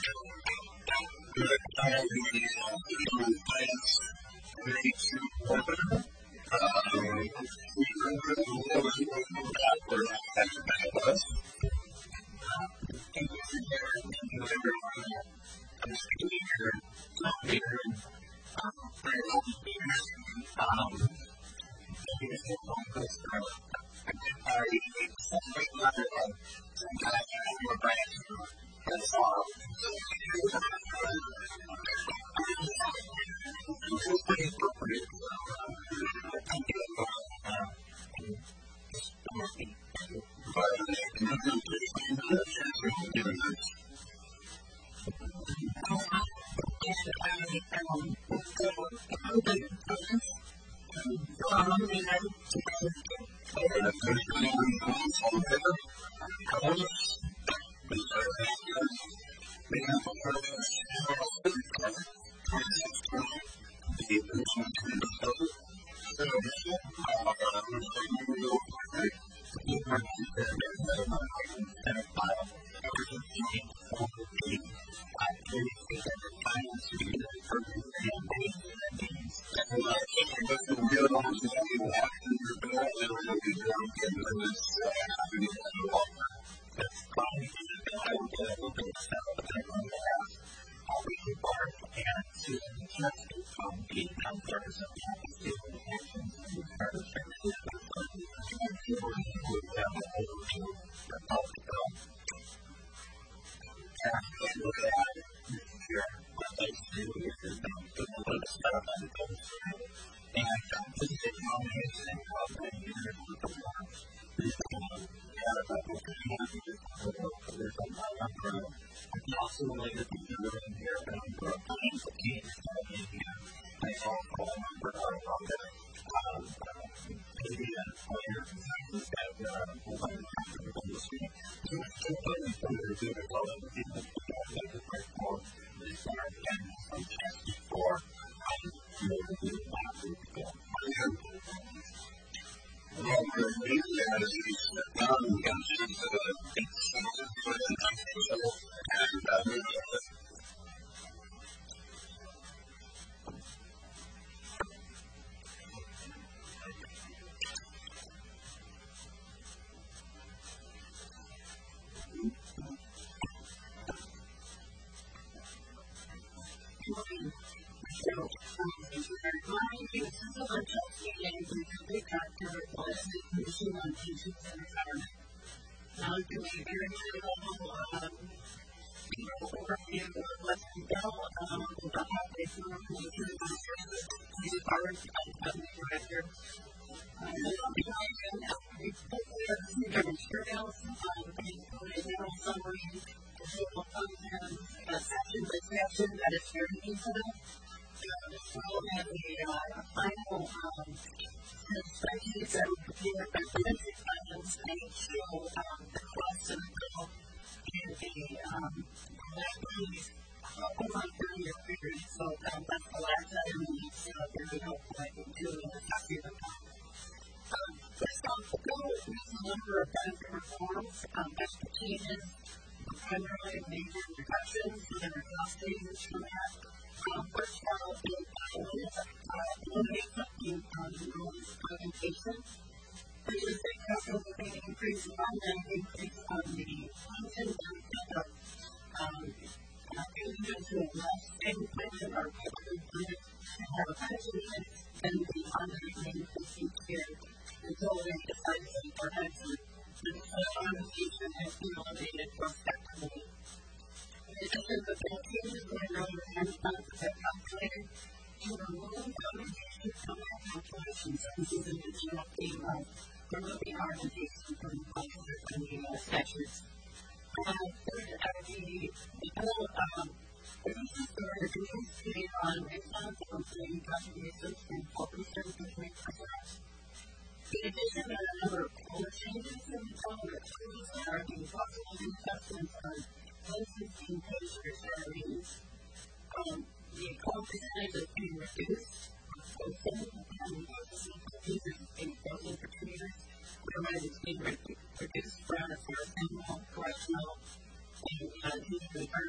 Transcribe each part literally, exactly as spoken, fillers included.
Correctional and uh, medicine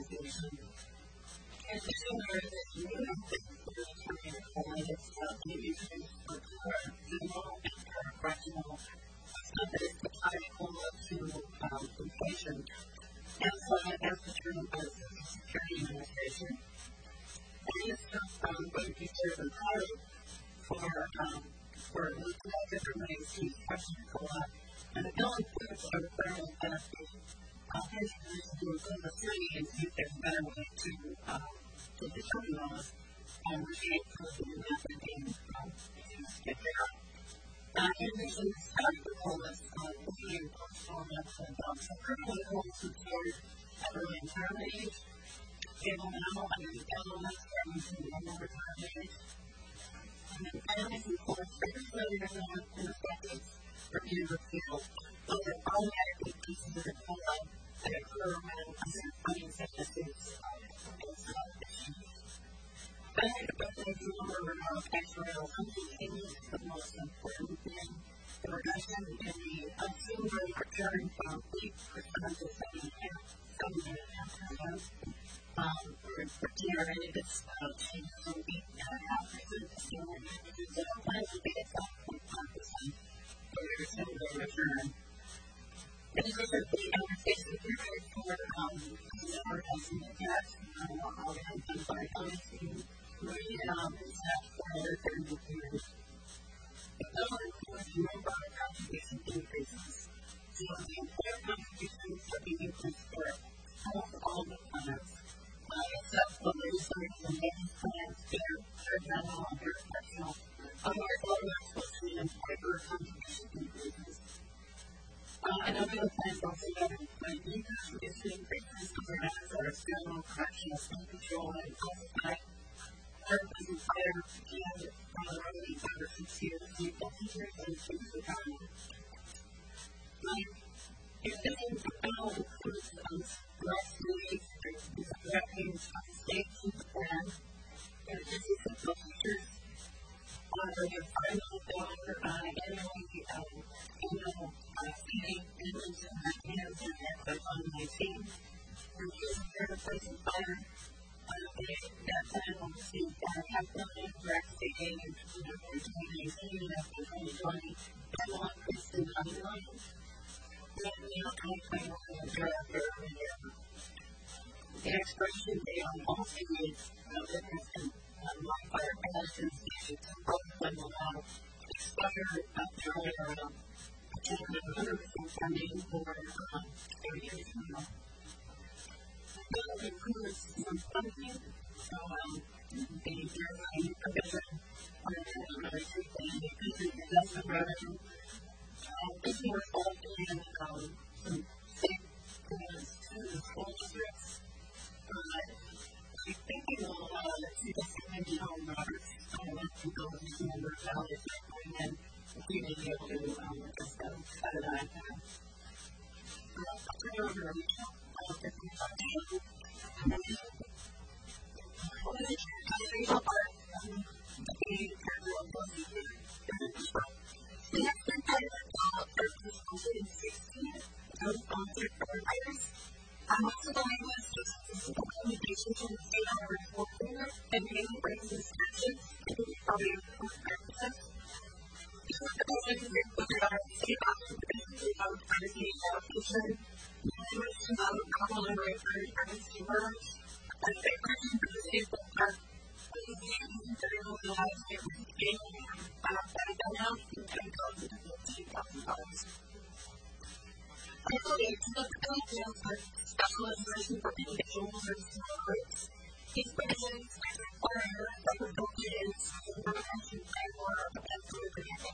education. And the similar that you know, that we're trying to apply this education for general and correctional, so that it's the title to um, inflation. And so I asked the term of Social Security Administration. And this is um, going to be sort of a pilot for, um, for looking at different ways to question co op. And the bill includes a requirement that the uh, pensioners do a global study and see if there's a better way to, uh, to determine those and reshape those in the method being um, used to get there. Uh, in addition, the study goal is uh, looking at functional medicine jobs. So currently, goals support at early retirement age. They will now under the L M S starting to normal retirement age. And then families and courts, particularly in the decades, review the field. Those are automatically pieces of the COLA that occur when unemployment statistics are issues. I think about the number of actuarial continues the most important thing. The reduction in the assumed rate of return from eight percent to seven point five percent. Um, for T R A, this uh, changes from eight point five percent to seven point five percent. So finally, we get seven point five percent. Similar return. In addition, the amortization period for um, consumer estimate tax, um, all the identified policy, rate um, is set for another thirty years. The bill includes no bond contribution increases. So the employer contributions are being increased for almost all the plans, uh, except for the research and maintenance plans, their general and their professional. Otherwise, all of us will see employer contribution increases. Uh, and other plans also have employee contribution increases to prevent our external correctional state control and classified purpose and fire and already five or six years to teachers and students economy. If the bill includes um, less relief and revenues of the state plan, and this is the teachers. Uh, the final dollar uh, annually um, annual uh, feeding payments and mechanism for twenty nineteen. And using their person fire, uh, they, that plan will receive uh, half million direct state aid in twenty nineteen and after twenty twenty, and will increase to nine million. And you know, twenty twenty-one will thereafter every year. The expiration date on all figures of difference in wildfire prevention stations and program will now expire after around ten to one hundred percent funding for um, thirty years from now. The bill includes some funding, so um, the guaranteed provision on the temporary safety and increasing investment revenue. Um, this will result in um, some safe payments to the school districts. Uh, I think we will uh, see the same John Roberts uh, let you go into some number of values and then we may be able to um, just uh, set it out there. Uh, I'll turn it over to Rachel. I'll get some questions. What is it? Rachel Park, um, the parallel book here. The next one part of the talk is twenty sixteen. It was sponsored for writers. I'm also going to discuss the communications in the state of California and many brings instructions to be probably for purposes. This is the question that included our state occupancy of privacy allocation, language to know common library for consumers, and safety for the state of park. This is the material that has been gained by the house and chemicals in the state of the house. I believe the ability of specialization for individuals or small groups. These provisions require that the building is information framework and supervision.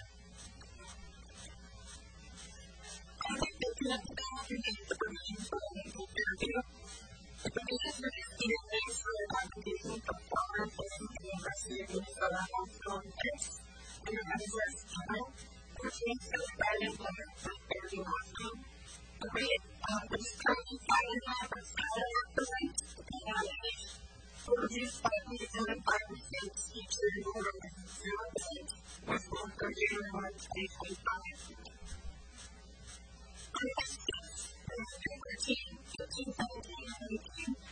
I think the connected is the provisions for the legal interview. The provisions for the student base for the application for former employees of the University of Minnesota Hospital and Kids and the Reservoir Channel, which means that the bad employer for therapy hospital. Agreed, uh, which is currently five point five percent depending on age, will reduce by one hundred seventy-five percent each year in order to zero percent with both for January one, twenty twenty-five. On the sixth, there was a thirteen, fifteen, seventeen, and eighteen.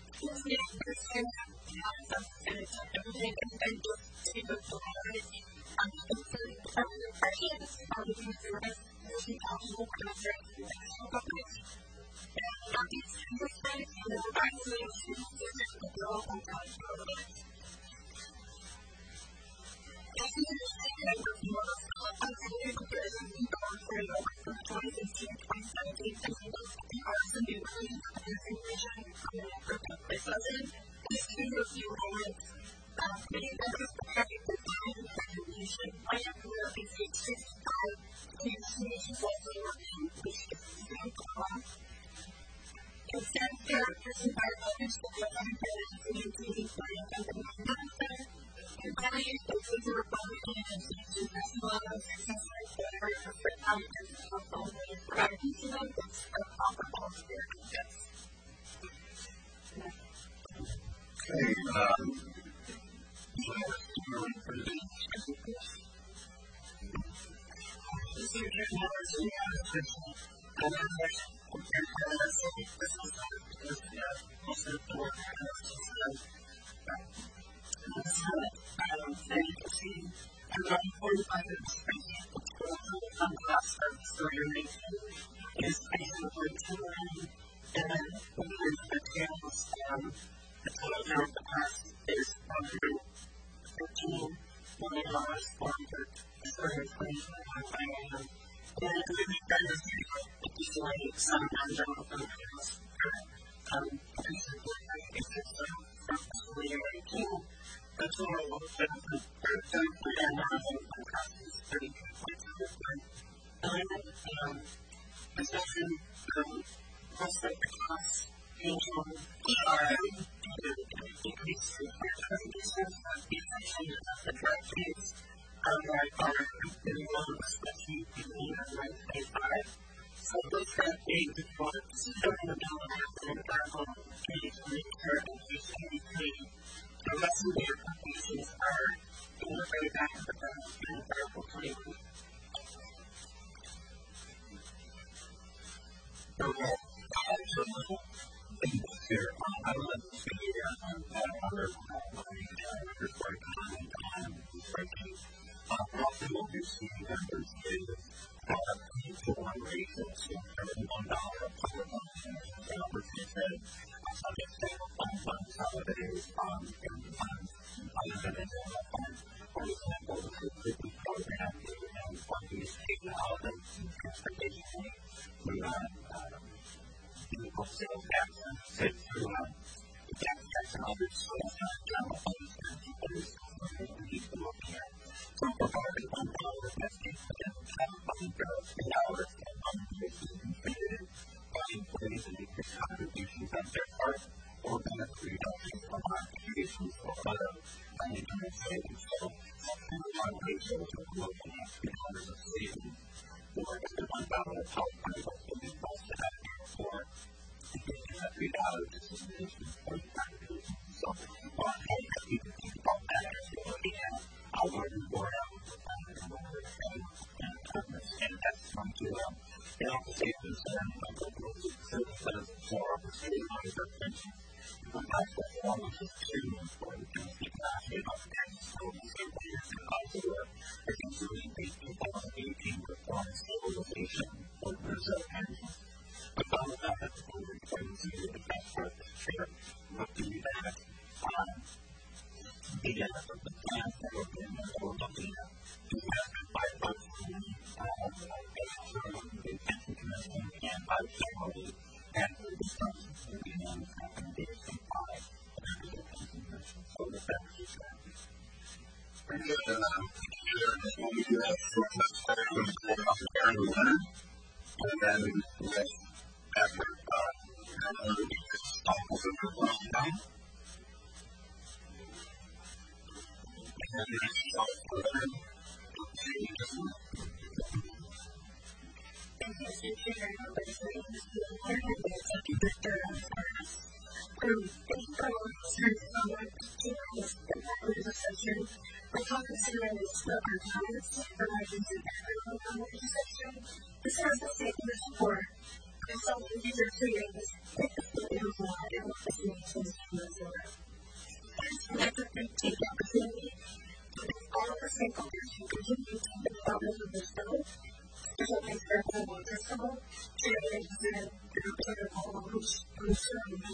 Thank you.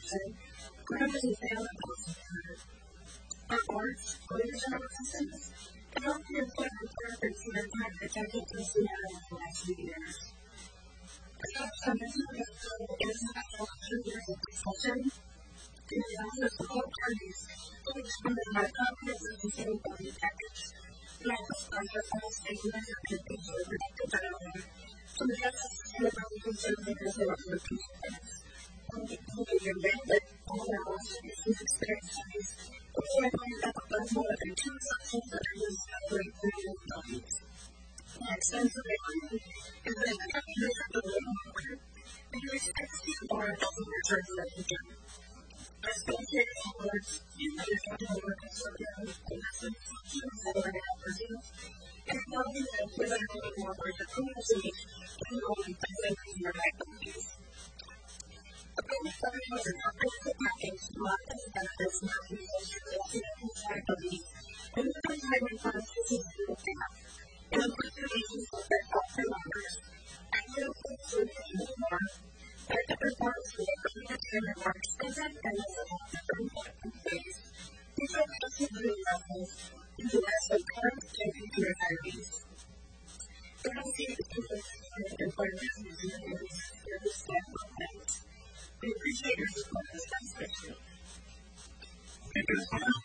education, grandmothers and family policy matters. Our arts, leadership systems, and healthcare employment programs for their time protected this matter in the last few years. The House Commission has done international activities of discussion and has also support parties to determine our comprehensive sustainability package. And I hope our efforts and measures can be to protect the dialogue to address the sustainability concerns of the development of people plans. Including your mandate, all our observations, experience studies, we recommend that the funds more than two assumptions that are used to operate planning bodies. The expensive reality is that the companies are the way forward, and you expect to see more of the returns that you get. As basic words, you can find the work of Soviet and some functions that are now present, and acknowledging that with a little more work of community, and only by thinking your activities. The British government has a comprehensive package to market the benefits and recommendations of Canadian faculty, and the retirement funds to see the gap, and includes donations to their health members, active food and more, and the performance for the retirement more expensive and less effective ways. These are basic green levels in the U S of current and future retirees. The House is consistent with employment and service staff programs. We appreciate your support of this legislation. Thank you, Mister President.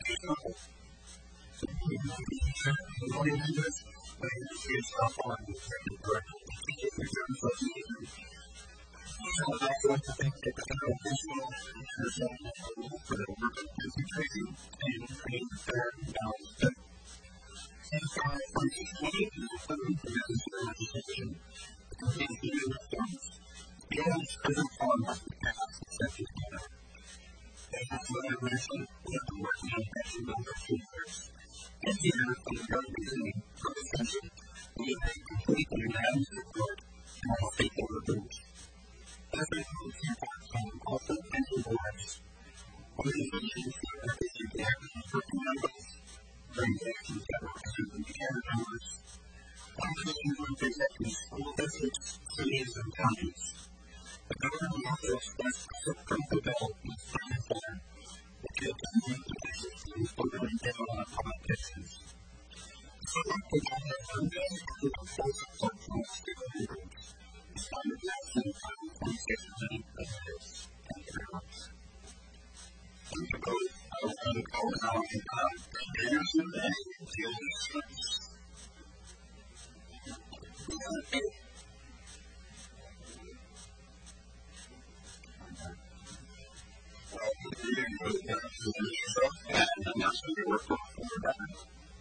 So, we will be going into this, but in this case, I'll follow the Executive Director of the Teachers Reserve Association. So, I'd like to thank the federal official and the for their work on busy training and creating a fair and balanced day. Since our twenty twenty, the federal provisions for legislation contains the new reforms. The old prison form must be passed in such a manner. They have further mentioned that the working on pension number two years. And here, on the current reasoning for the session, we have a complete and unanimous report from all stakeholder groups. As I know, feedback from also pension boards, organizations that represent the active working members, organizations that represent the care members, organizations that represent the school districts, cities, and counties. The government will also express support for the bill in its final form, which will continue to assist in furthering down on public pensions. So, we will have funding to the full support from all stakeholder groups. The standard last in time twenty-six million visitors. Thank you very much. Thank you both. I will now call on Anderson and Taylor Swift. And announcement of work for the government.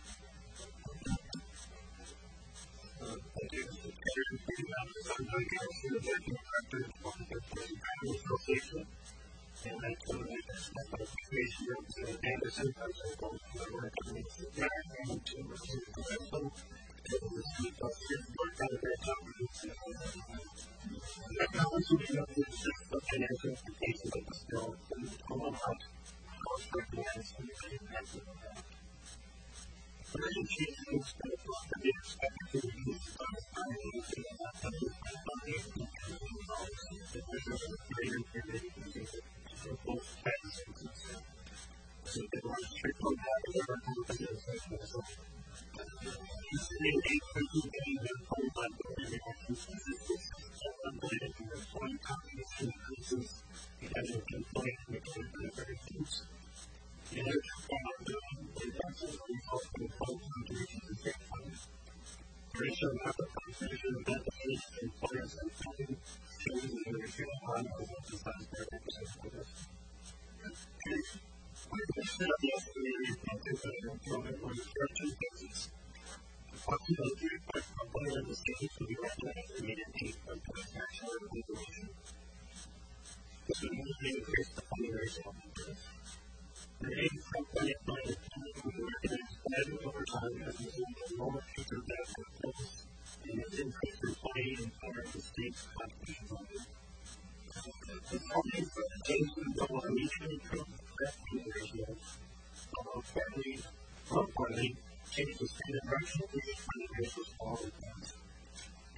Thank you. I'm going to go through the working director of the Federal Association. And I told you that I'm going to face you to Anderson. I'm going to go through the work of the background to receive the professional. And the chief of his work on the very top of the technology of the financial implications of this bill and all about how it's recognized and the impact of that. Urgent changes that will be expected to be used by the financial and the greater permitting for both tax and consent. So they want to trickle down to their companies as well. This is an eight fifty million that hold on to the consensus of unrelated to the foreign companies increases because of employment and benefits. In order to follow the investment result of the full contributions and state funds, the ratio of the contribution of benefits to employers and companies changes in the ratio of one or one besides their representatives. With the extent of the estimated incentives that are employment on a structured basis, the possibility of a component of the state to be recognized and made an aid for taxation or regulation. This would immediately increase the funding ratio of the bill. The aid from funding money will be recognized gradually over time as a result of lower future benefit levels and an increased employee and power of the state's contribution volume. The funding for the change in the bill will immediately improve the funding ratio, although partly, more importantly, change the standard direction of the funding ratios all at once.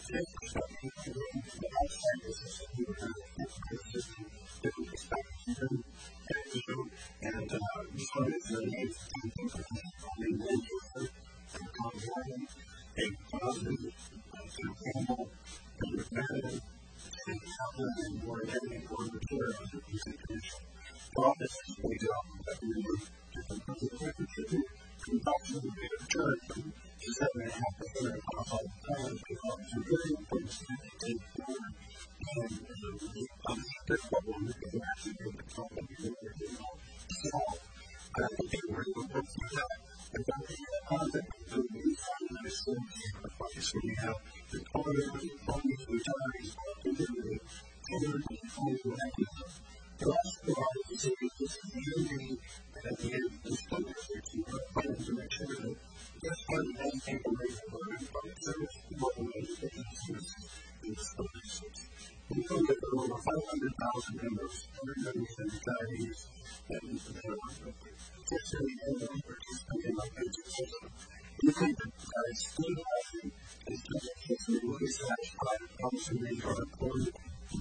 state perspective, the outside business, and you would have different different perspectives, different issue, and this one is really a different thing for me, and commonality, a positive, sustainable, and repetitive, and countless, and more editing, more materials that you can finish. All this is way down that we were different from the record to do. We also made a turn from seven and a half percent of household plans because it's very important to take forward. And obviously, this problem is going to actually be the problem we're going to solve. I think we're going to work through that. And then the concept of the new fundamental school focus when you have the colonial funding retirees contributing to the funding mechanism. But also provides the savings this is the unity and at the end of this focus that you are planning to make sure that this part of the people raising learning from the service local education services in the school districts. We know that there are over five hundred thousand members, one hundred seventy retirees, and there are six million participants in our education. We think that our school housing is just a really satisfied opportunity for employees.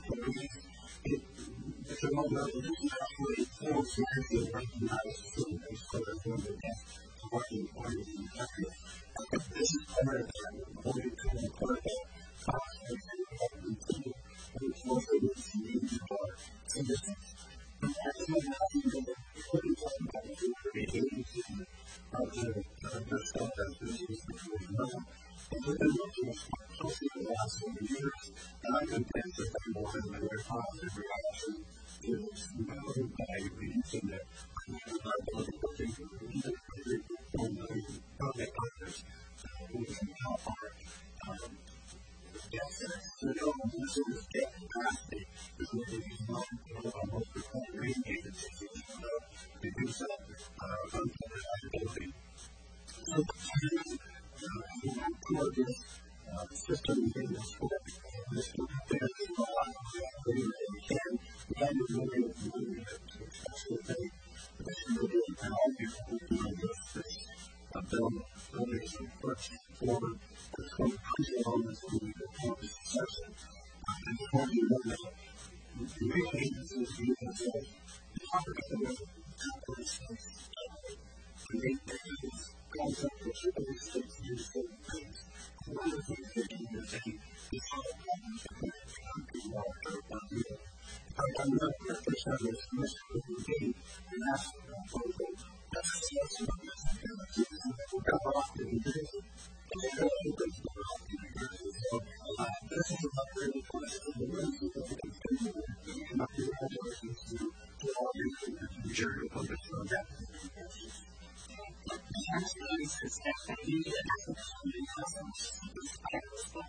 It's a moment that is actually full seriously recognized as sort of one of the best working parties in the country. I think this is part of that employee to employee cost of the team, and it's also what's needed for citizens. And that's what happened in the twenty twenty about the agency of the best stuff as business before now. And we've been looking at closely the last several years, and I'm convinced that everyone has a very positive reaction to this value by reducing the liability for things that we need to create on the public partners who can help our deficit. So we don't use it as debt capacity is what it is not one of our most important rating agencies to reduce that unfunded liability. So we want to work this system in this book. This book there is a lot of equity that we can. We have to really move it to especially the this really and all people who do this this bill really is the first forward that's going to push it on this movie to help this session. And before you know that, the real agencies you can say, the topic of the bill is to make things concept that should be states use certain things. And one of the things that you can say is how the problems that we have to walk through one year. I'm not the first time this list of the game and ask for a photo. That's just not the same thing. We've got a lot to do this. And they don't think there's a lot to do this. So this is about really close to the rest of the thing. And my congratulations to all your future opponents on that. The chance to use this stuff that you did as a person is quite useful.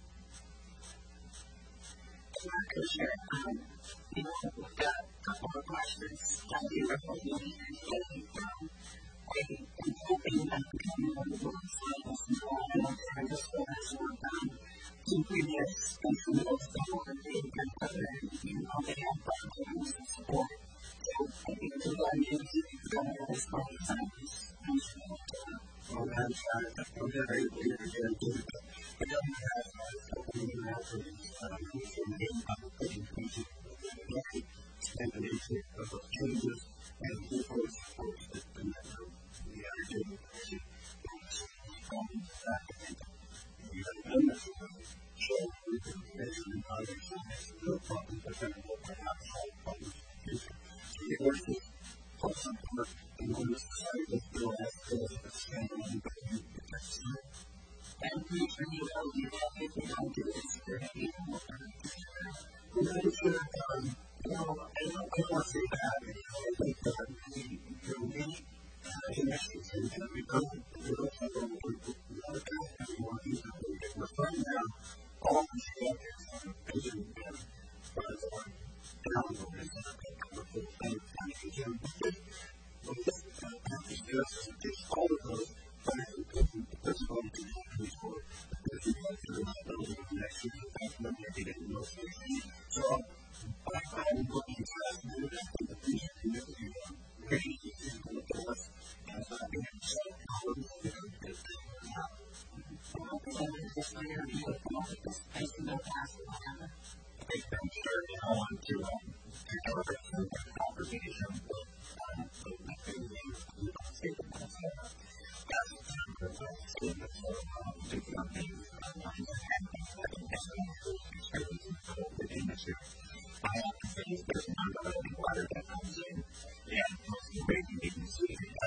Commissioner, um, you know, we've got a couple of questions that we were hoping to get from. I'm hoping that becoming one of the world's finest and I just want to work on two previous countries that were being together and, you know, they have programs and support. So I think the one is going to respond to some of these. Well, I'm sorry, I'm very clear to get into it. I don't have a couple of references from being publicly inclusive and the nature of those changes and people support that we are doing to from the fact that we have done this show with the information and others and there's no problem with them or perhaps solve problems in the future. So the work is plus support and when the society does feel as good as a standalone but you get that support. And please remember how you have if we don't do this for any more time. We're going to sure, um, you know, I don't, I don't want to say that, because I think that we, you know, we, uh, connections and that we go, we go to the world, we want to go and we want to use that, we can refer now all of these together, so we can, uh, but it's on down the way, so I can come up with a better time to do it. But this, uh, this just, it's all of those, but it's important, that's going to be for the people who are not building the next year, that's what they're getting most of the So, I'm looking to ask you to think the future community of creating these people with us as I think it's so common to do this. So, I'm just going to be like, well, this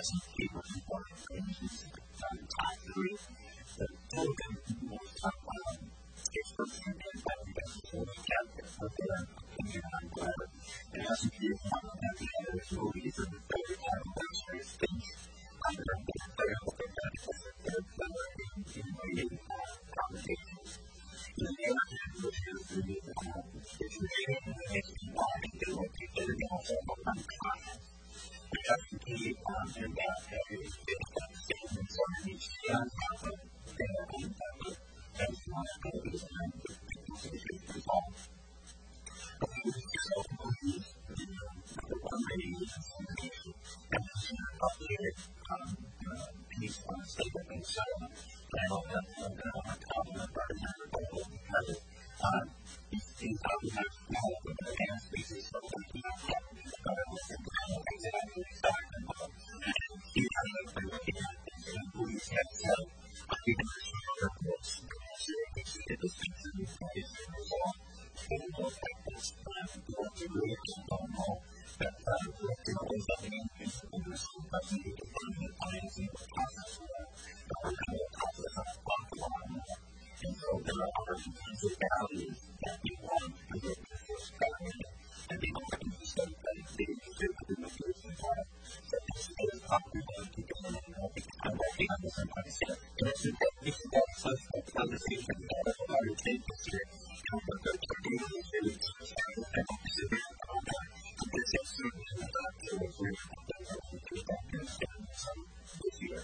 some people important things on top three. But we'll talk about six percent and five percent will be captured for their opinion on whatever. And as if you want to have the other movies and the third time those various things, I'm going to be clear what the benefits of their clever in waiting conversations. And the other thing which is the situation that makes me want to do what people are going to say about content. We have to keep on and back having these big statements on each on top of their own level as responsibilities and people's issues resolved. But we would just open these, number one, reading these information and this is an updated piece on a statement and so on. But I don't have a comment about it because these things have small but advanced pieces of what we have about it with the things that I'm really talking about. And here I'm looking at these movies that have I think it's sure books so we see the distinction is resolved and those like this what to do is don't know that what to do is something is interesting but we need to find the financing process for that but we're kind of process of thought a lot more and so there are other intrinsic values that we want to get the first government and people can just say that it's being considered to be the first part so this is probably going to get in and I'm working on this and I'm saying and it's this is that social conversation that I would take this year and we're going to do this really and I don't see that all that and this is certainly not to agree with that I would do that and understand some this year.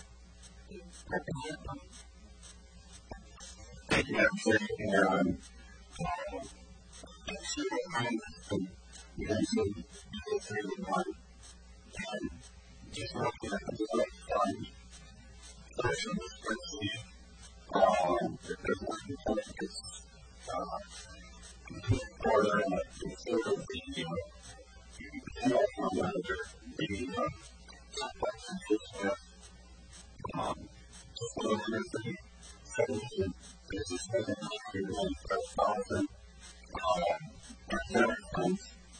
Thank you, Madam Chair. And I'm sure that I'm you guys will go through the one and just looking at the like fun version of the spreadsheet. Um, if there's one component that's uh, complete quarter and the sort of the the outcome manager, the uh, complex and system, um, just one hundred seventeen business seven hundred ninety-five thousand um, academic funds.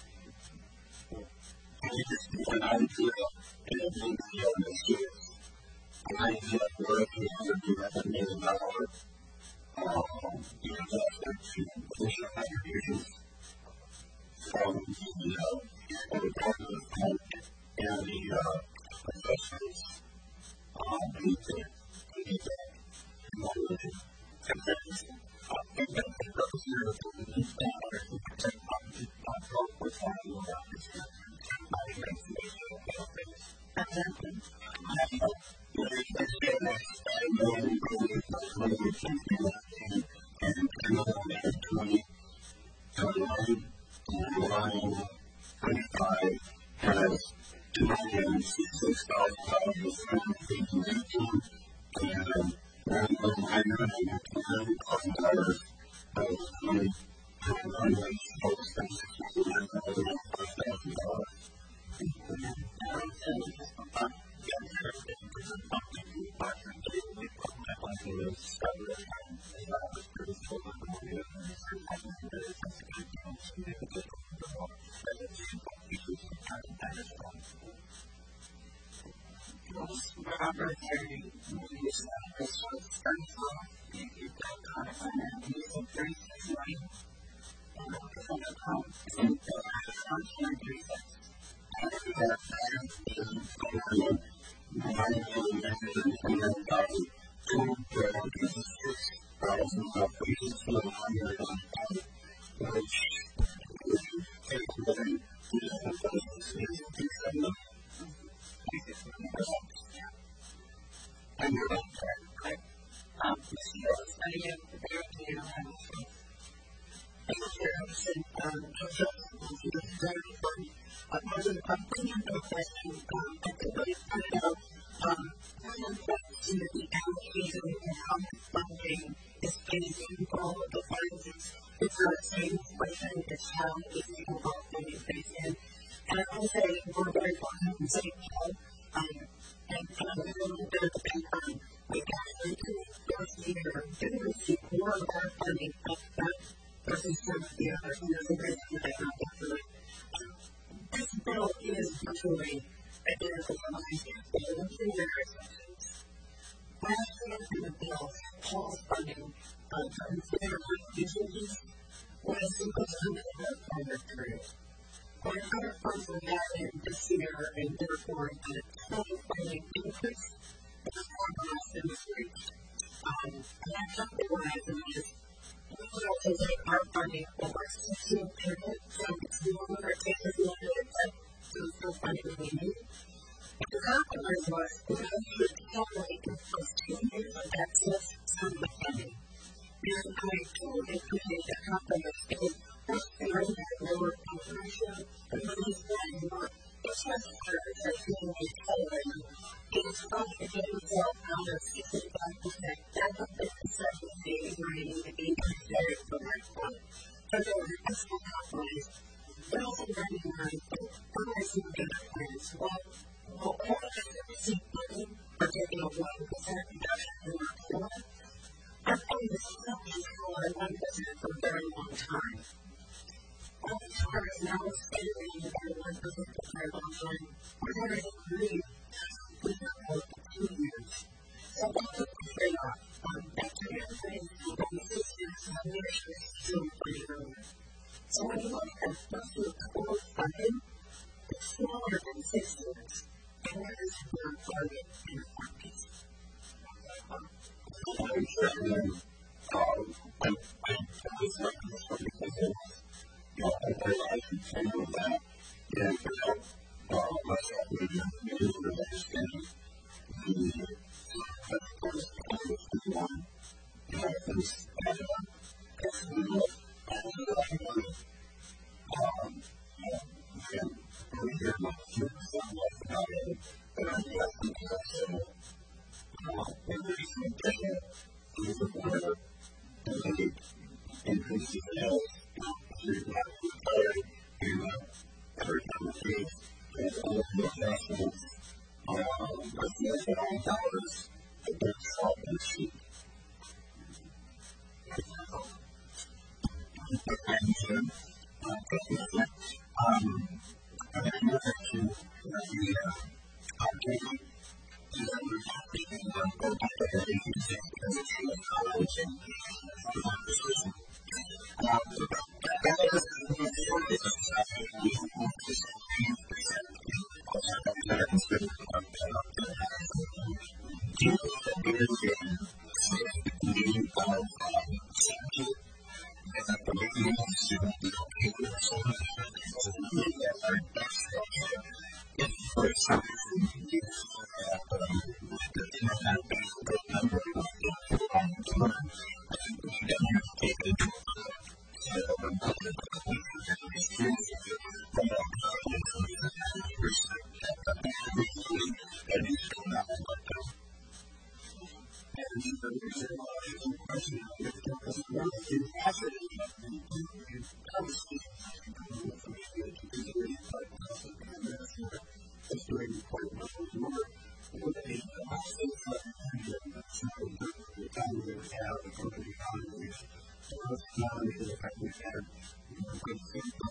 And you just do an idea and a big deal in the students. An idea of where we have to have a million dollar um, investment to additional contributions from the uh, from the Department of Health and the uh, investments um, need to need that in order to protect I think that the purpose here is to reduce dollars to protect property on both what's happening around this year. I think that's the issue of benefits. Exactly. And uh, you know, it's been a million improvements by twenty eighteen and twenty twenty, twenty-nine, twenty-nine, twenty-five has two hundred sixty-six thousand dollars for eighteen nineteen and one million nine hundred twenty-nine thousand dollars that was twenty twenty-one and total expenses was nine hundred ninety-five thousand dollars. Robert Terry movies like this one starts off and you've got content and using thirty-six million and from the home and the content resets. And if you have time, you can go in nine million nine hundred twenty-nine thousand two hundred fifty-six thousand operations for the hundred thousand which would take away to the thousand and you're on track, right? Um, we see a study of the American United States. And the Chair of the Senate, um, Joseph, and he was very important. Uh, there's a, I'm thinking of a question, um, I think what he pointed out, um, one of the questions is the allocation and how much funding is getting involved with the funds. It's, it's not the same question, it's how it's involved when you face in. And I will say, we're very fortunate in Saint Paul, um, and kind of a little bit of the background. We actually, in the first year, didn't receive more of our funding up front versus some of the others, and there's a reason for that, not for it. This bill is virtually identifies the three sections. Last year in the bill, Paul's funding uh, to consider utilities was equal to the former period. When other funds were added this year and therefore the total funding increase, the forecast is reached. Um, and that's something what I think is we will take our funding over a six-year period, so it's no longer takes us longer to the funding we need. The compromise was we have to accelerate the first two years of access to the funding. And I totally appreciate that compromise because first we already have lower population, and then we spend more. It's necessary to see the accelerator. It is fun to get yourself out of sixty-five percent. That's a fifty-seven days where you need to be considered for that one. So there was an excellent compromise. But also recognize that others who get plans, well, well, all of us that receive money are taking a one percent reduction in our core. Our fund is still being held at one percent for a very long time. All the tar is now stabilizing at one percent for a very long time. We're going to agree we have more than two years. So that's a trade-off. Um, back to the other thing, when we six years, our leadership is still pretty early. So when you look at just the core funding, it's smaller than six years. And that is your target in the market. I'm certainly, um, I'm, I'm, it's not just for the you know, I realize you some of that, and for help, uh, myself with the news that I understand the, uh, of course, Congress is one, you know, this, and, uh, as we look at the money, um, you know, and we hear about the students that love about it, and I think that's because, uh, increasing data is a water, and they increase the health, through that retired, and, uh, every time it is, and all of the investments, um, with the million dollars, the big salt and sheep. And, uh, um, and I know that you, the, uh, updated, is that we're happy to uh, go back to that agency because it's in the college and the opposition. Um, that is the sort of business that we want to see percent of our Americans that are do you think that there is a significant need of safety and that the regulations should be okay with so many things that are best structure if for some reason you have the internet based good number of people on the term, I think we should definitely take it into account. So, I'm not going to believe that it is serious from our government and the person that we really that is still not about them. And the reason why I have a question is because one of the hazards of policy is doing quite much more with a massive area of simple the time we have a company economy. So it's not only the fact we have good people,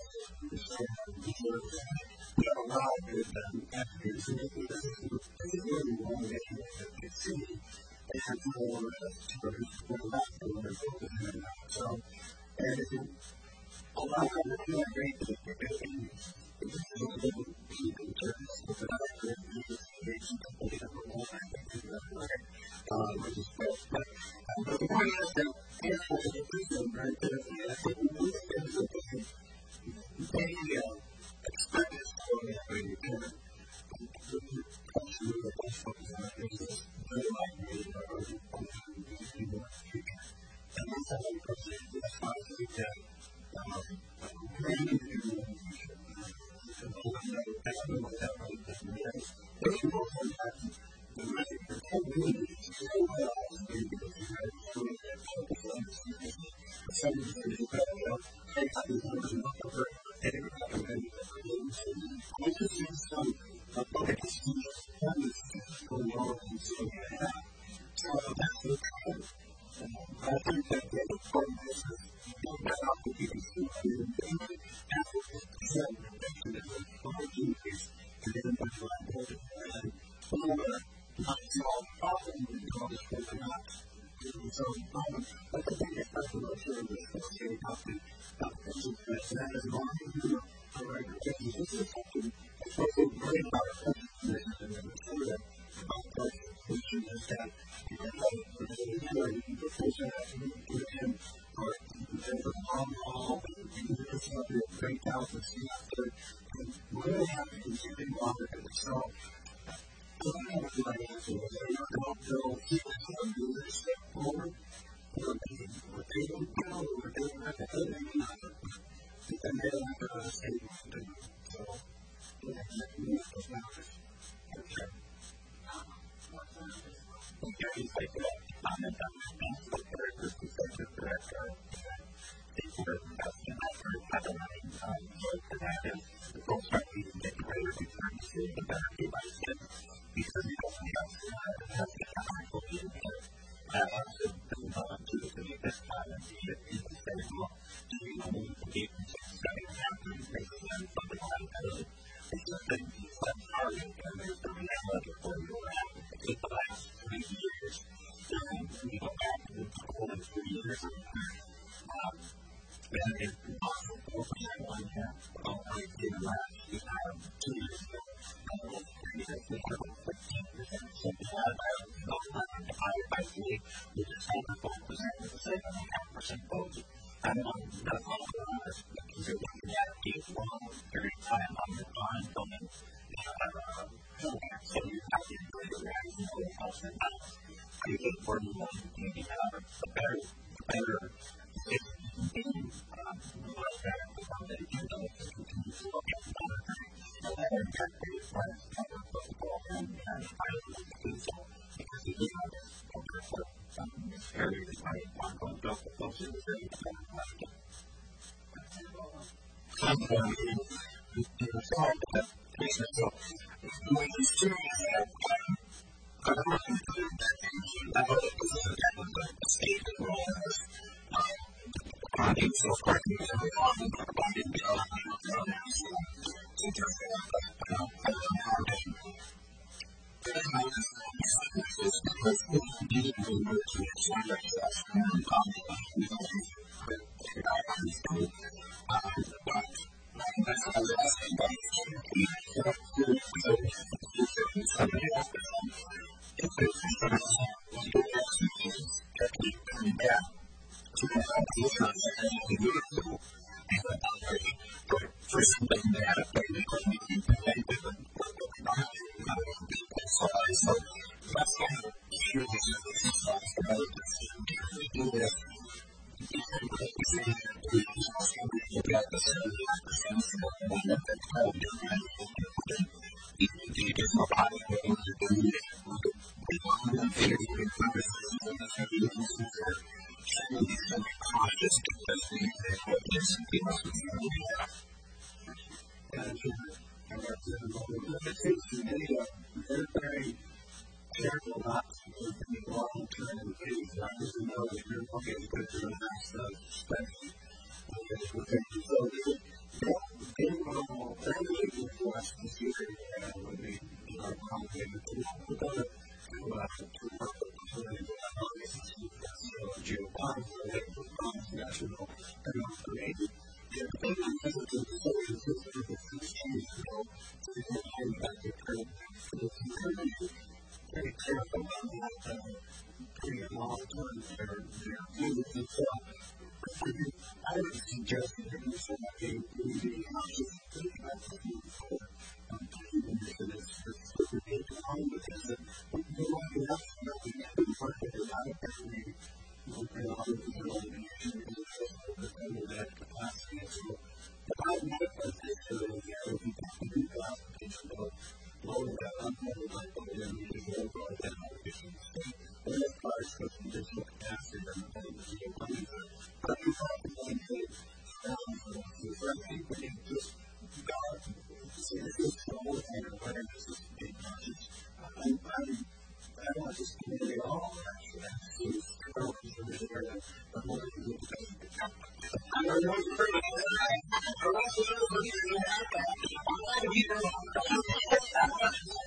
we have a lot of good actors in the system. This is really one that you see. They have more to go back to what they're focusing on now. So, and a lot of the really great people it's a little bit of people in terms of the other information that they have a lot of things that are right. Um, which is great. But, um, but the point is that it's a reason, right, that if you have these things that they uh, expect us to go in every year, absolutely the best focus on that is very likely to go to these people in the future. And that's how we proceed. That's why I think that um, we need to do in the future. That's really what that right there is. If you look at that, the right the whole meaning is so well because you have to look at focus on the students. Some of the things you have to take out these numbers and look over and recommend that for those. We just see some of the students and the students going on and seeing that. So that's the problem. I think that the other part of this is that's not the biggest thing to do. After this, seven, and then five years, and then by five and some of the unsolved problems we call this were not so um, but the biggest question I'm sure was supposed to talk to politicians, but that is wrong. However, this is something that's also great about our country and Minnesota about participation is that you know, for the year, you can push that and give him or there's a long haul and you can just have your great talented staff to really have to continue to monitor it. So I don't know what the right answer was. Are you going to build some leadership forward? Or maybe what they don't know, or they don't have to do it, but then they don't have to say what to do. So, yeah, that can be those matters. For sure. Okay, he's like that comment on the characters, the subject director, and the investment effort, underlying joke for that is the folks are even get greater returns to the better devices because you don't have to have the capital to do it. That also comes on to the city this time and see it in the state law. Do you know the people setting happening based on something like that? It's just that you set target and there's the reality of where you're at. It's the last three years. And you go back to the more than three years of time. Um, and it's impossible for someone to have I did last year, um, two years ago. I was three years ago, fifteen percent. So we had about eleven divided by three, which is seventy-four percent of the seven point five percent vote. I don't know if that's all for us, because you're looking at a long period of time on your bond building. Uh, so you have to do the reaction to the house and house. I think for the one, you have a better, better system, um, much better one that you know to continue to look at the monitoring. So that are exactly what is covered football and highly useful because you do have this wonderful this area is very ongoing built the folks in this area to like it. Something in the song that patient so when you serious that I don't know if you do that I know that this is again the state that we're all in this bonding so far you know we're often bonding beyond to just I don't know It is not just because we need to work to explain ourselves and talk about we don't figure out how to do it. But that's what I was asking about. So, if somebody else if there's something you do have to do, that keep coming back to the research that you do it to, and already for something that they couldn't even connect with and work with not So, so that's kind of true. This is the sauce about we do this. You can put the same we look at the same the same sort of one that that's all different. You can get some body weight to do it. We want to figure out the purposes of the solutions or should be something cautious because we have what this people and and that's the moment. It takes many of they're very careful not to do any long-term things. Not just to know that you're looking at good for the next study. So they will very influence the future when we are promulgated to we're going to to to work with the community and obviously geopolitics related to bonds national and created. And the thing is, this is the social system that has changed to go to the community back to current for the community. Very careful about that, uh, pretty long-term their their views and so I would suggest that there is some a community conscious thinking about something for um even if it is super big to home with this that we want to have something that we work with it out of every and all of the organization under that capacity. So the bottom line is that there is a people who application of lower that unlevel like the way we use overall that application state. And that's part of some additional capacity that we're going to be running for. But we have to maintain thousands of I think we can just God see this is all and awareness is big message. I'm I don't want to discriminate at all actually. I see this development in this area but more than you can take the count. I don't know if you're going to say I don't know if you're going to say that. I'm not going to be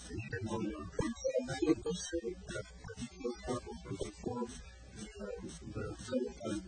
even though you're improved, I would just say that particular purpose was for the telephone.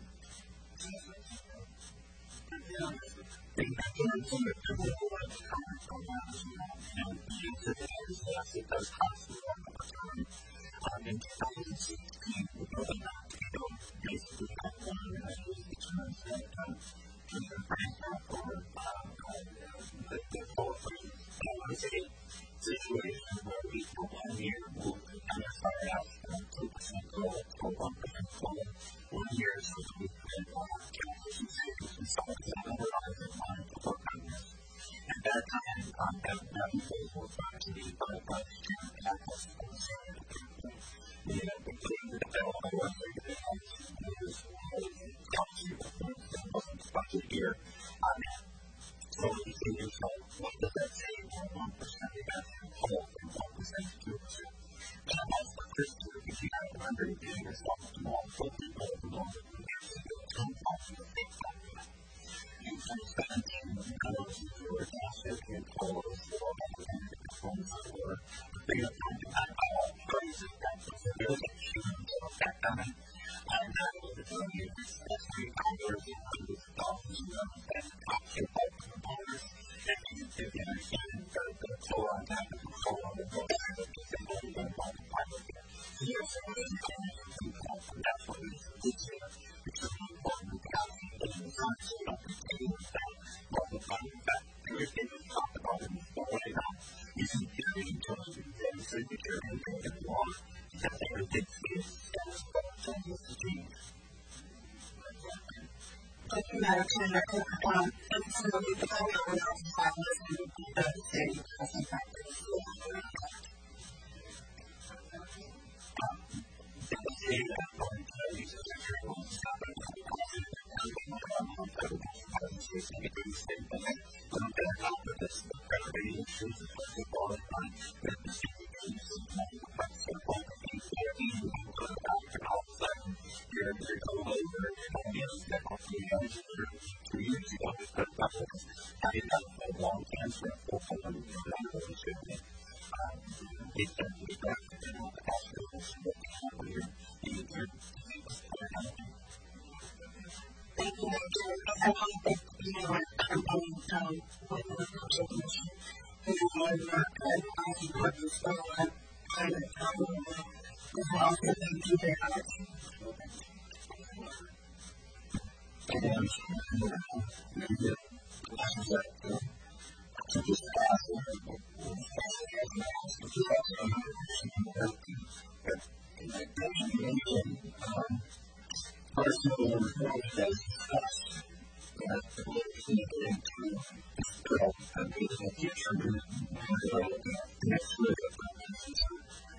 They have learned some of the people that are coming from that as well. And the answer to that is yes, it does cost a lot of time. Um, in two thousand sixteen, we really not to go basically have one measures the terms that um, just a brand for uh, the, the qualifying. I want to say situation where we for one year will M S R F from two percent goal to one percent goal. One year is supposed to be good for our calculation savings and some of the other items in mind to work on this. At that time, um, that, that was worked out to be by the budget and capital for the same people. We had been putting the bill on the website that helps use policy reforms that wasn't the budget year on that. So you say to yourself, what does that say for one percent of that whole from one percent to two percent? And that's the first year because you have to remember you're giving yourself small footprint of the moment you actually go ten times the same time. In twenty seventeen, when I was in the Georgia State and told us for all the performance of the work, they have come to that all praise of that. So there was a huge effect on it. And that was the time you discussed the hours and hundreds of dollars and that top shape of the dollars. And you did understand the floor on that and the floor on the book and the symbol and the multiply with it. So there's some of the intelligence involved, and that's what is good here. Because the important capacity is not so you don't continue with that multiplying with that. Everything we talked about in the floor right now isn't very intelligent and signature and the law because everything is status quo until it's changed. Thank you, Madam Chair. Um, and so we can talk about what else is happening in the state of the practice. It was made that one of these security laws is not going to be positive. And we can talk about federal policies and get these things done. But I'm going to talk about this. The federal issues is what we call it on the specific cases of the practice of all the things that are being done about and all of a sudden you're going to go over and all the other stuff off the edge for two years ago. But that was having that a long cancer for someone who's not really should be. Um, it's a we got to do the hospitals that we have here. And you're Thank you, Madam Chair. I want to thank you for coming um, with the contribution. And I want to work and I support this for a kind of problem with health and thank you very much. And I'm sure that you that to just ask them, first of all, we're going to discuss that we're going to get into this girl and be in the future next week of the future.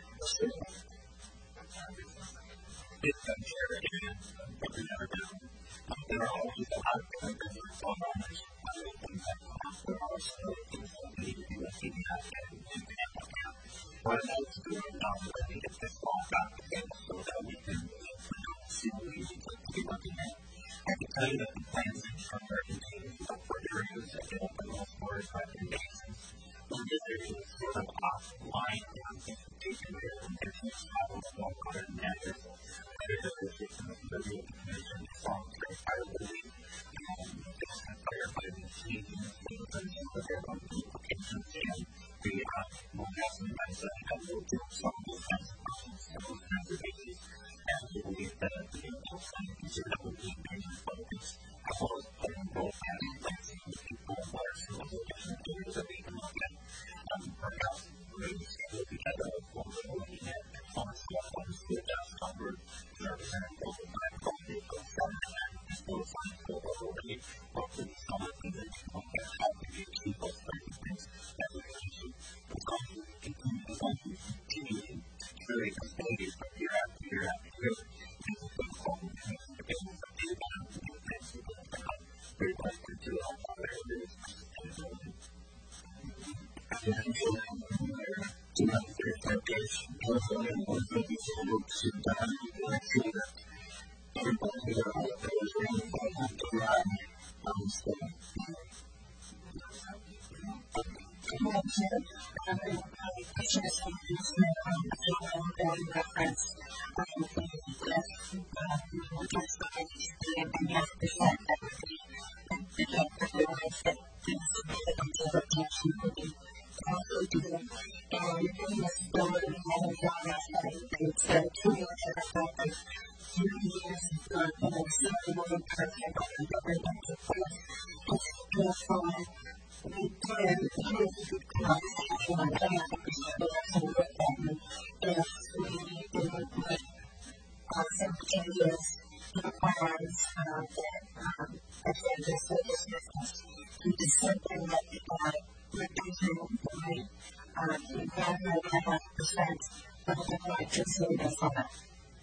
It's a charity, but we never do. There are always a lot of things that are going on. There are also things that need to be looking at and looking at. What I'd like to do now is I get this law back again so that we can see what we need to be looking at. I can tell you that the plans in front are containing for areas that get open all four recommendations. One is there is sort of offline implementation where the intentions travel small water matters. Other is the system of the real commission songs very fireworthy. And this is firefighting seasons, things and things that are implications and the will have some nice and will do some of those kinds of questions and those kinds of issues. And we believe that the scientists are going to be major focus as well as putting both hands and legs in the people and what are some of the different areas that we can look at. Um, perhaps maybe look together with what we're looking at and honestly, I want to see that covered to represent both of my vehicles from that as well as science for already hopefully some of the things that you look at how we can achieve those kinds of things that we can achieve. As long as we continue, as long as we continue to curate those values from year after year after year, and we put all the things in the business of data and the new things we put down, we're going to do all of our areas of sustainability. And I'm sure to have their foundation, also in one thing is able to die and see that everybody out there is really fun to ride on the stage. mention um, pictures of this um, and reference um, the guest bodies and yes, the set that would be the get the realize that the significance of attention would be also doing and in this ability and the progress that it's the cumulative effect of three years of you know, seemingly perfect and everything to place. It's beautiful. We did, it is a good conversation on that because we have to look at it if we didn't make uh, some changes in the plans um, that um, again, this way is business. We just simply let people out reducing by um, one point five percent of the right to see this on it.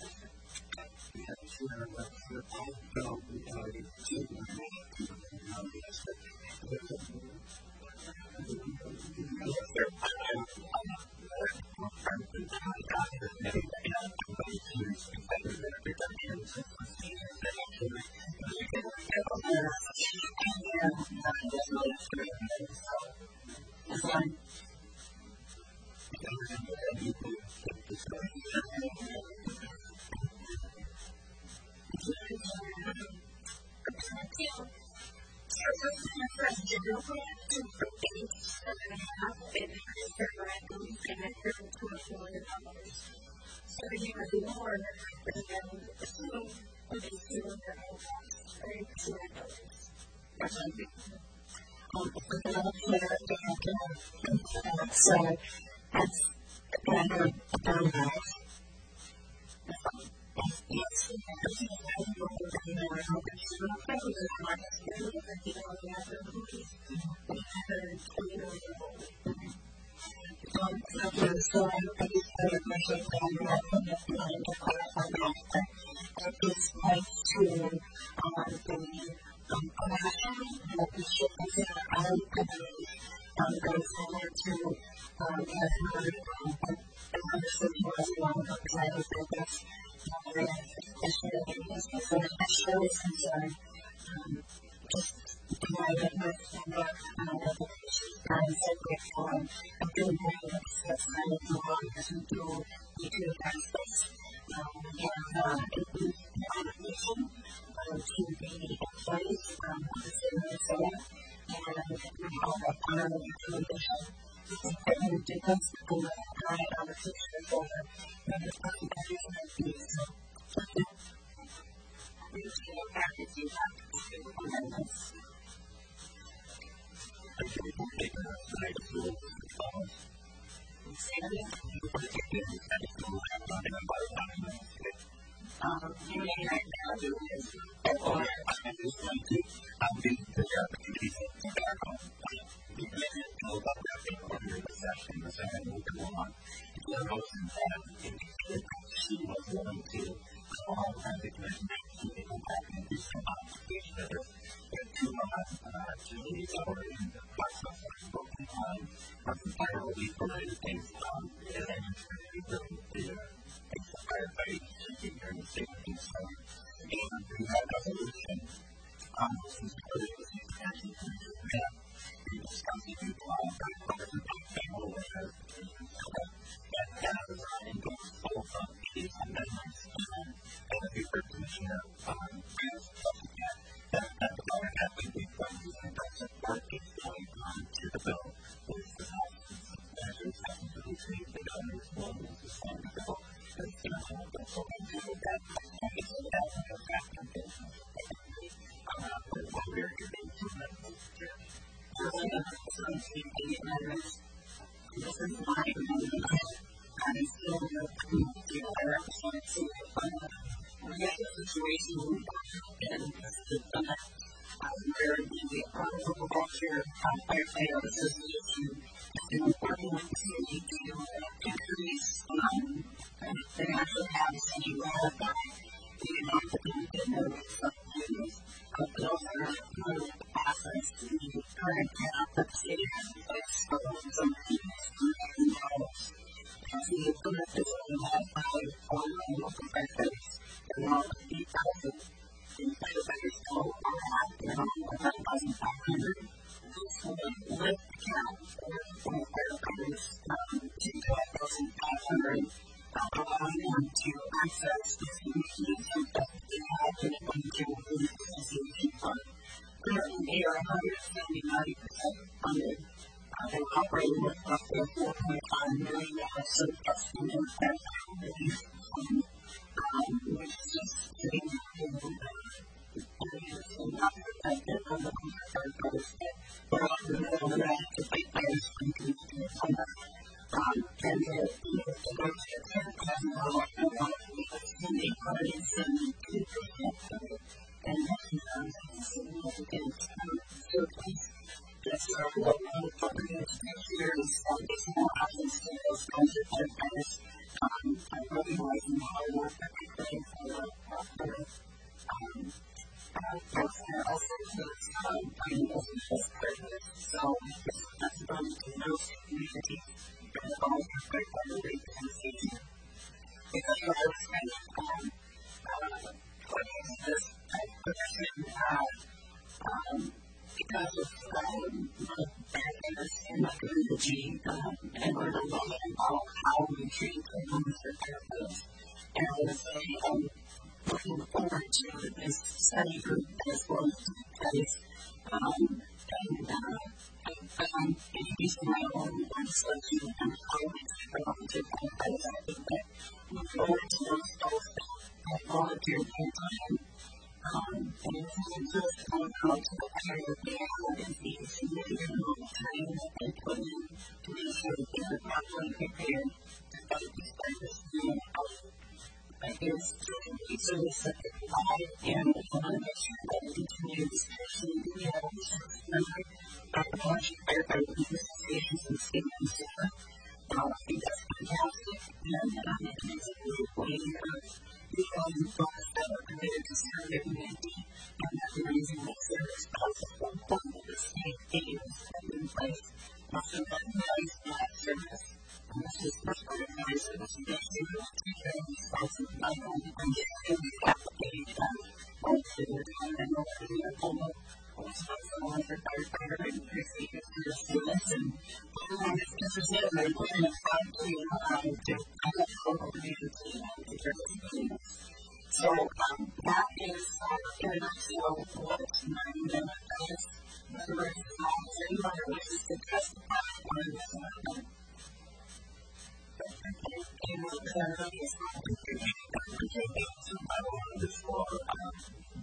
So that's another about that. Okay, so I just had a question and I think it's going to clarify that, but this points to um, the um, question that we should consider our ability um, going forward to um, have heard um, a conversation as well outside of business. And especially in business, and as show is concerned, um, just provided with feedback um, that is separate from a good way of society along as we do, we do address this. Um, we have uh, a conversation um, to the employees um, of the city of Minnesota, and we all have honored the recommendation. It's important to do this because of the high conversation for and it's not everything like these. So, thank you. We should have practiced in practice on this. Um, you may not know who is or I'm just going to um, do the opportunity to back on. We didn't know about that before during the session, so I moved along. The motion that indicated that she was willing to call and declare to go back and do some modification of it to uh, to these or in the process of spoken time of entirely related things um, and then the the expired by taking during the statement and so on. And we had a resolution um, since the early expansion that we discussed the new law that covers the family as that has endorsed both of these amendments and as we heard Commissioner um, as that that that the law had to be funded and that support is going on to the bill with the measures having to be changed the governor's will is the same bill as the national bill. So we do that and it's a definite factor business around what we're getting to them. So I think it's going to be the amendments. This is my opinion. And it's still the community that I represent to we have a situation in the Senate where the Honorable Volunteer Firefighter Association has been working with the city to increase um, they actually have the city ratify the amount of the notice of duties of bills that are approved to pass us the current cap that the city has in place for some fees and dollars. And so the implement is only had by one local firefighters and all of the thousand firefighters total are at one thousand five hundred. So they lift the count for firefighters to twelve thousand five hundred dollars, allowing them to access this information that they have been able to release the safety fund. Currently, they are one hundred seventy-nine percent funded. Uh, they operate with roughly four point five million dollars surplus in their firefighters relief fund, um, which is just sitting there in the and not effective on the firefighters, but we're on the middle of that to fight fires from the summer. Um, and the budget ten thousand dollars for one and eight hundred seventy-two percent and that is a significant surplus. That's what we're talking about next year is this more options to those kinds of firefighters. Um, I'm recognizing the hard work that they put in for the um, uh, folks that are also kids um, finding those interest privileges. So that's a bonus to those community and all the firefighter organization. Because you're always kind of um, uh, putting this type of position uh, um, because of um, the barriers in the community um, and we're learning about how we treat the homeless firefighters. And I would say um, looking forward to this study group that is going to take place. Um, and uh, I'm using my own legislation and how we treat volunteer firefighters. I think that look forward to those folks that volunteer their time. Um, and it's just going out to the area that they have and the significant amount of time that they put in to make sure that they are properly prepared to fight these fires. But it's a service that they provide, and we want to make sure that it continues, especially when we have a member of the Volunteer Firefighter Associations in the state of Minnesota. Uh, I think that's fantastic, and um, it is a great way of becoming folks that are committed to serve their community and recognizing that they're responsible for the state things that are in place. And so that provides that service. And this is much better for service. You guys do have to take care of responsible not only for the application of all the retirement or the home responsible for firefighter and appreciate it for your service. And um, this, this is it. I'm going to try to um, to have a co-coordinator to take care of the things. So um, that is uh, in a nutshell what my amendment does. So we're going to have anyone who wishes to testify on this amendment. And we'll clarify this one. So I will underscore um,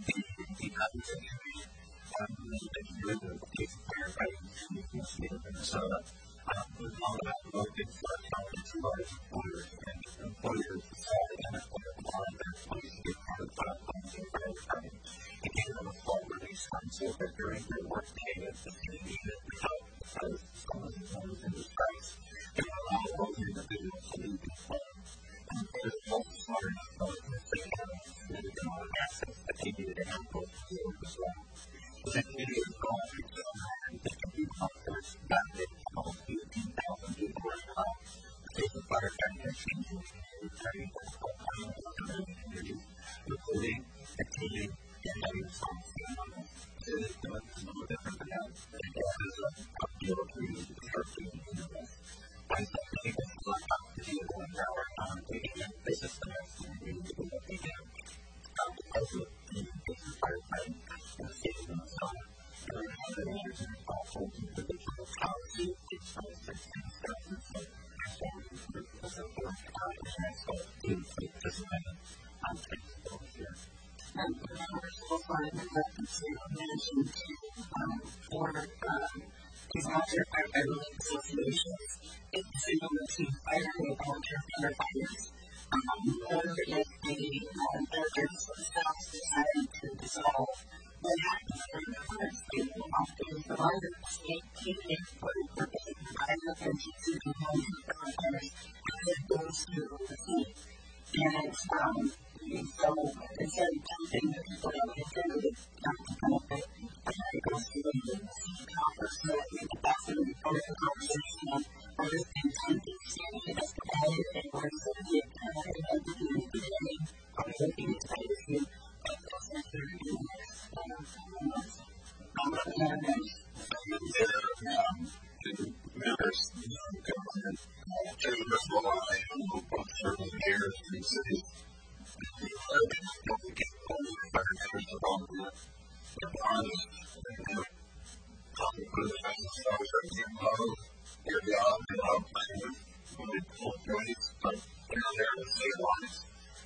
the conversation. Um, if you live in the case of firefighters in the state of Minnesota, um, with all of that working for accountants who are employers and employers decided and employer law and their employees to be part of the volunteer firefighting. It gave them a full release fund so that during their work day, if they needed help because someone was in distress, they would allow those individuals to leave the fund. And they were both smart enough to know that they had significant amount of assets that they needed to have both to work as well. The community is going through two hundred fifty people out there that they almost eighteen thousand people right now. There's a firefighting exchange in the community, carrying the whole kind of community, including attending and having a song sing on it. So it's no different than that. And this is a deal of community to start doing this. I think it's a lot of the deal going now on taking in business events and doing what they can. Because of the firefighting in the state of Minnesota, there are other leaders and responsible individual policy, it's from the sixteen steps and so responsible for the support and so do this amendment on technical here. And the members also have been referencing managing to um, for um, these volunteer firefighter associations in decision to fire and volunteer firefighters. Um, or if the um, managers themselves decide to dissolve, what happens during the first state will often provide the state payment for the purpose of providing the pension to the volunteer firefighters as it goes through the state. And um, so instead of dumping the people that we intended not to benefit, it goes through the state coffers. So I think that's going to be part of the conversation of what is the intent of standing as competitive and what is the idea of the community today. Are we looking at trying to get those necessary in the next few months? I'm looking at it. There, um, the member several years in cities. We love to get all the firefighters involved in it. They're honest. They're talking to the stars that get low. Their job, they love playing with really cool toys, but they're there to save lives.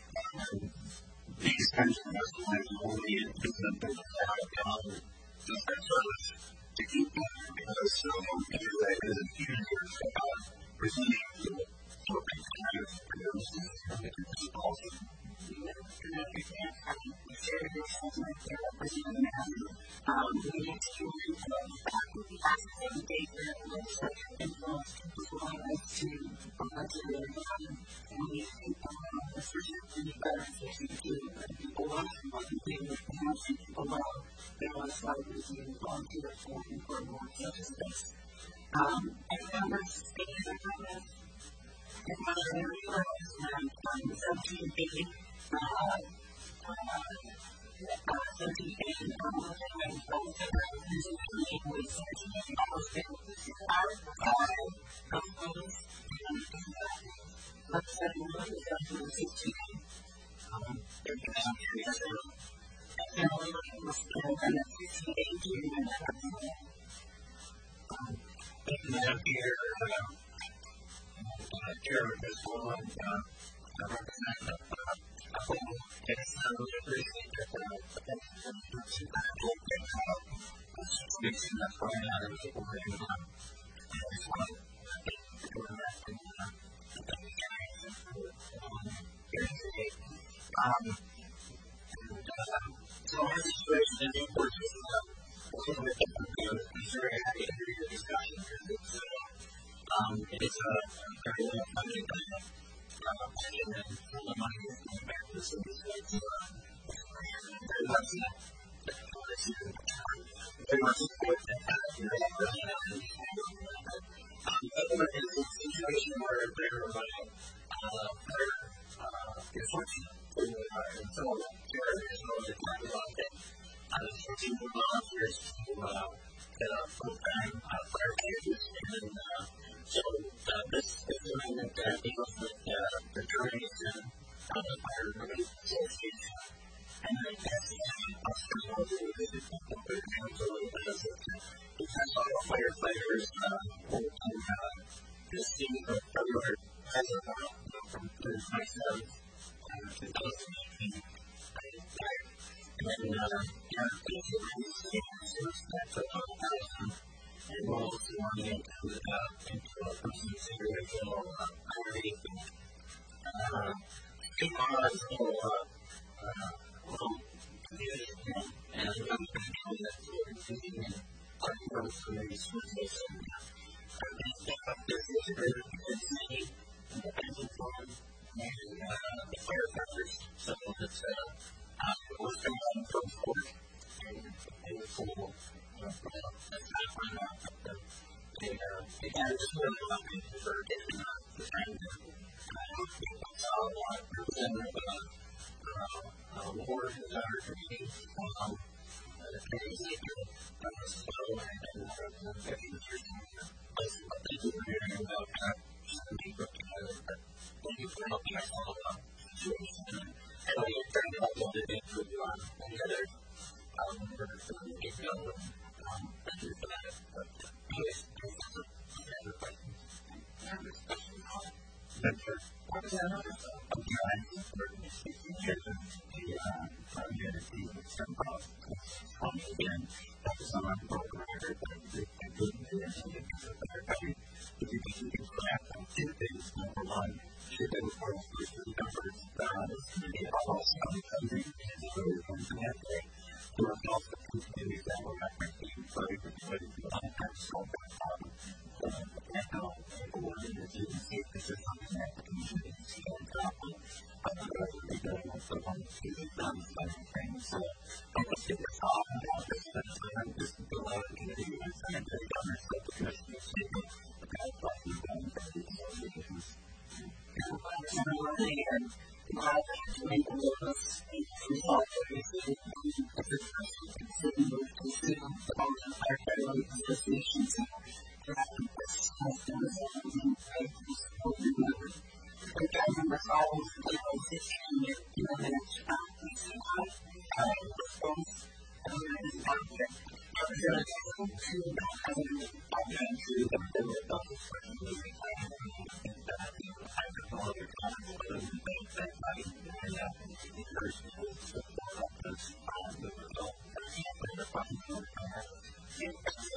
These kinds of wrestling only implement them to have done just their service to keep them because so many is a huge about receiving the topics kind of produces and it is also and if you can't have the shared issues like they're representing them, um, we need to influence that with the access of data and influence as well as to budget and we think um, especially when you better efficiency and people want to want to do with the house and people well, they want to start using volunteer form for more such a space. Um, and members, speaking of comments, if my area is um, seventeen B, Uh, uh, seventeen B, um, and volunteer using the name with seventeen B, almost our five companies, and let's say one is seventeen sixteen. Um, they're just together, and then we will spend on the sixteen eighteen and everything. Um, and then here, uh, uh, Jared is one, uh, I represent the I think it's a really appreciate that the person that looked at how fixing that plan out of the board and um, I just want to thank you for that and uh, thank you guys for um, here today. Um, and uh, so our situation in Newport is uh, a little bit different. I'm sure I had to hear your discussion because it's uh, um, it's a very little funding plan. Um, and then all the money is going back to the city. So it's uh, very much that very much support that uh, you're all really not going to be um, other is a situation where they're running uh, their uh, construction for the uh, so Jared is really talking about that. Uh, switching from volunteers to uh, get a full-time uh, firefighters and uh, so uh, this is something that uh, deals with uh, the attorneys and uh, the fire related association. And I guess I'll start off with the people that have a little bit of it. Because all the firefighters uh, will do uh, this team of February as a while from thirty twenty-seven uh, to twenty eighteen. And then uh, yeah, these are really serious that's about one thousand. And we'll also want to get into, uh, into a personal situation or uh, anything. Uh, take on us or, uh, uh, well, and I'm going to control that to a decision and talking about some of these resources. And uh, I think that this is a very good independent one and uh, the firefighters, something that's uh, uh, we're coming from court and, and for Uh, that's not fine out there. And, uh, again, it's really lucky for getting uh, the time to I don't think I saw a lot of representative uh, uh, uh, Lord and our community um, the community sector uh, so and uh, very interesting place. But thank you for hearing about that. Just to be put together. But thank you for helping us all about the situation. And we are trying to help them to get through uh, any other um, for the get going. Um, thank you for that. But, uh, anyways, thank you for the questions. Thank you. I'm trying for the situation to uh, get a few some costs from again. That's some of the program that they can do and if you can do that, two things. Number one, should they report first to the numbers that is going to be also on the country and so we're going to have to there are also communities that will have to be very good to have solve that problem. And now, people will need to see if this is something that the community can see on top of. I'm not going to be doing what they want to see done by things. So, I think if we're talking about this, that's what I'm just below the community and saying to the government, so the commission is speaking about what we've done for these associations. Similarly, and while to make a little result of this, the person considering considering the all the firefighter associations and drafting this has done something right to support the member. the guys in the calls, you know, fifteen minutes, um, uh, response, and then it's back there. So it's to that kind of option to the limit of the person who is playing that I could know other times but it would make that money and that the person who is support of this um, the result that he's playing the fucking field and I think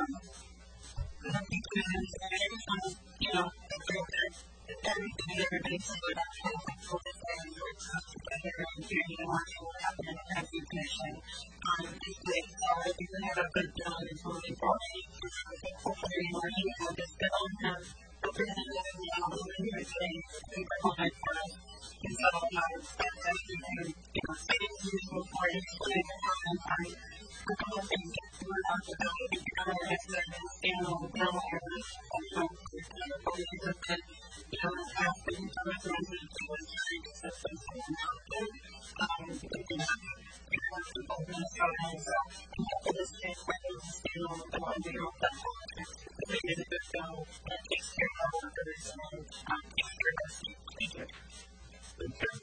every time, you know, I think that everything that everybody's saying about how to focus on your stuff together and hearing and watching what happened in the execution um, is great. So I think we have a good bill and it's moving forward. I think hopefully we're going to have this bill and have representatives in the office in here today to provide for us. And so um, that's everything, you know, cities moving forward, including the common party. A couple of things that we were talking about would be kind of like the scandal earlier. Also, we looked at, you know, what's happening to residents who were trying to set themselves out there. Um, looking at, you know, people in Minnesota and so, in this case, where there was a scandal with the one year old that they did a good bill that takes care of our workers and um, takes care of our state. Thank you. Thank you.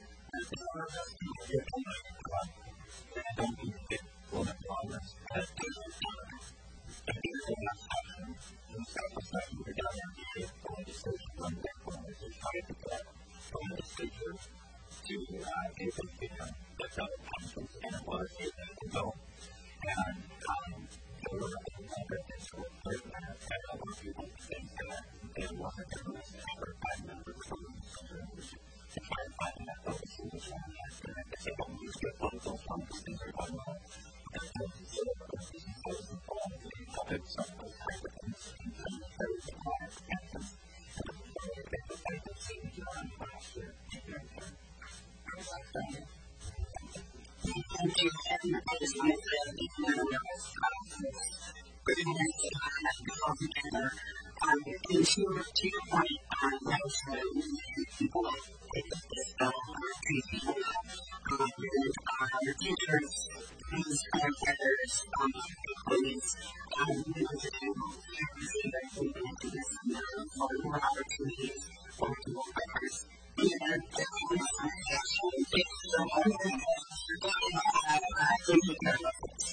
Thank you. Well, that's progress. That's good. I think it's all that's happening. In the South of South, we're down there to get the legislation on that one. We're trying to get the legislature to uh, give them the that's how it functions and it was a bill. And um, they were able to make it this whole third minute and other people think that they wanted to lose the number of five members from the legislature to try and find that those who was on that. And I guess they don't use their political funds to do one well. And so it's sort of a business that was involved in helping some of those type of things and some of those required expenses. And so they get the type of things around last year. Thank you. Thank you. Thank you. And I just want to say, even though there was good intention that we all together, um, and to, to your point, um, that was really people take this bill, uh, treat people, um, and, uh, your teachers, these firefighters, um, employees, um, you know, to do everything that we can do this, um, for more opportunities for people workers. And that's one of my actually takes so long and uh, uh, taking care of it.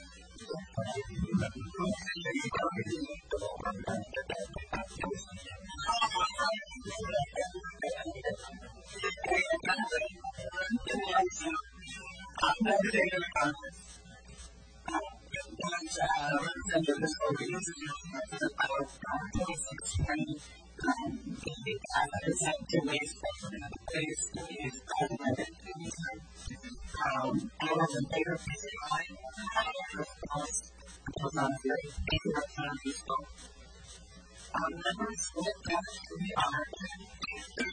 Um, I was a bigger piece of time. I was on a very big restaurant people. Um, members looked after the art.